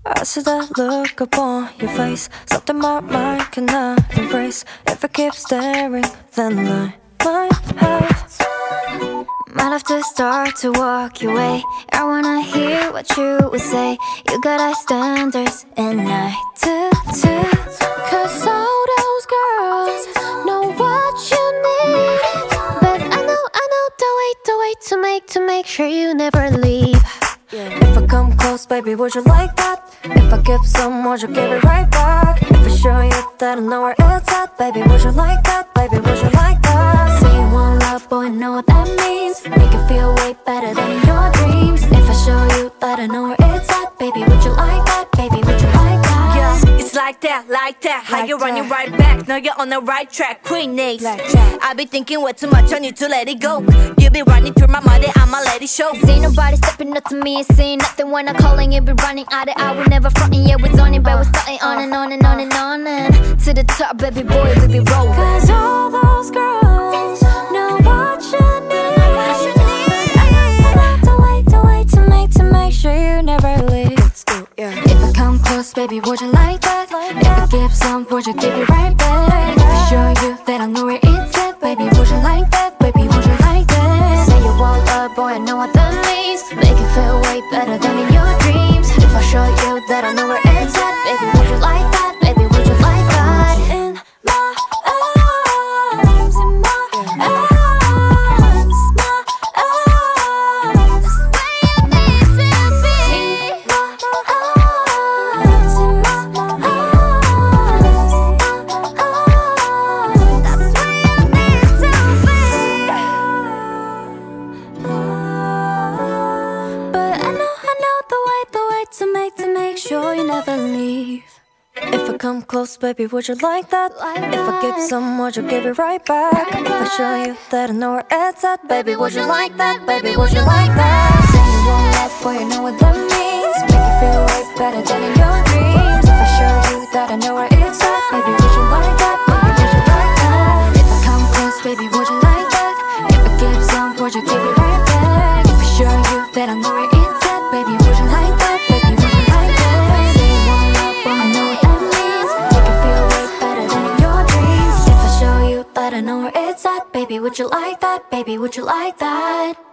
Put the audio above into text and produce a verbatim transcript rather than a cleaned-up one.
I see that look upon your face, something my mind cannot embrace. If I keep staring, then I might have Might have to start to walk your way. I wanna hear what you would say. You got high standards and I do too. Cause all those girls know what you need, but I know, I know the way, the way to make, to make sure you never leave. If I come close, baby, would you like that? If I give some, would you give it right back? If I show you that I know where it's at, baby, would you like that? Baby, would you like that? Say you want love, boy, I know what that means. Make it feel way better than in your dreams. If I show you that I know where it's at, baby, would you like that? Baby, would you like that? Yeah, it's like that, like that. How Like you running that. right back? Now you're on the right track, Queen Ace. Blackjack. I be thinking way too much, I need to let it go. You be running through my mind, I'ma let it show. See nobody stepping up to me and saying nothing when I'm calling. You be running out of hour, never fronting. Yeah, we're zoning, but we're starting on and on and on and on and to the top, baby boy, we be rolling. Cause all those girls know what you need. I know the way, the way to make, to make sure you never leave. Let's go, yeah. If I come close, baby, would you like that? If I give some, would you give it right back? If I show you that I know where it's at, baby, would you like that? Baby, would you like that? Say you want love, boy, I know what that means. Make it feel way better than in your dreams. If I show you that I know where it's at, baby, would you like that? Baby, would you like that? In my arms, in my arms, my arms. Where you need to be. In my arms, in my arms, my arms. That's where you need to be. But I know, I know the way, the way to make, to make sure you never leave. If I come close, baby, would you like that? If I give some, would you give it right back? If I show you that I know where it's at, baby, would you like that? Baby, would you like that? Say you want love, boy, you know what that means. Make you feel way better than in your dreams. If I show you that I know where it's at, baby, would you like that? Baby, would you like that? If I come close, baby, would you like that? If I give some, would you give it right back? If I show you that I know where it's at, baby, would you like that? Baby, would you like that? Say you want love, boy, I know what that means. Make you feel way better than in your dreams. If I show you that I know where it's at, baby, would you like that? Baby, would you like that?